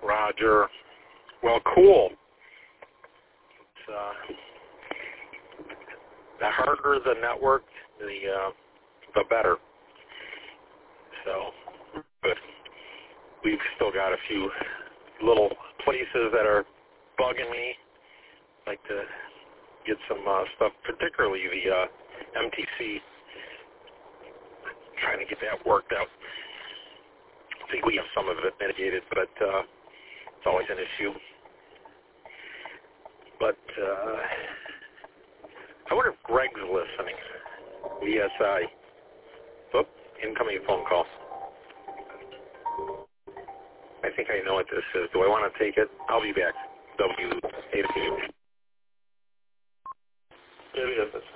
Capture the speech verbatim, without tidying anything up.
Roger. Well, cool. It's, uh, the harder the network, the uh, the better. So, but we've still got a few little places that are bugging me. I'd like to get some uh, stuff, particularly the uh, M T C. Trying to get that worked out. I think we have some of it mitigated, but uh, it's always an issue. But uh, I wonder if Greg's listening. E S I. Oop, incoming phone call. I think I know what this is. Do I want to take it? I'll be back. W eight. It is.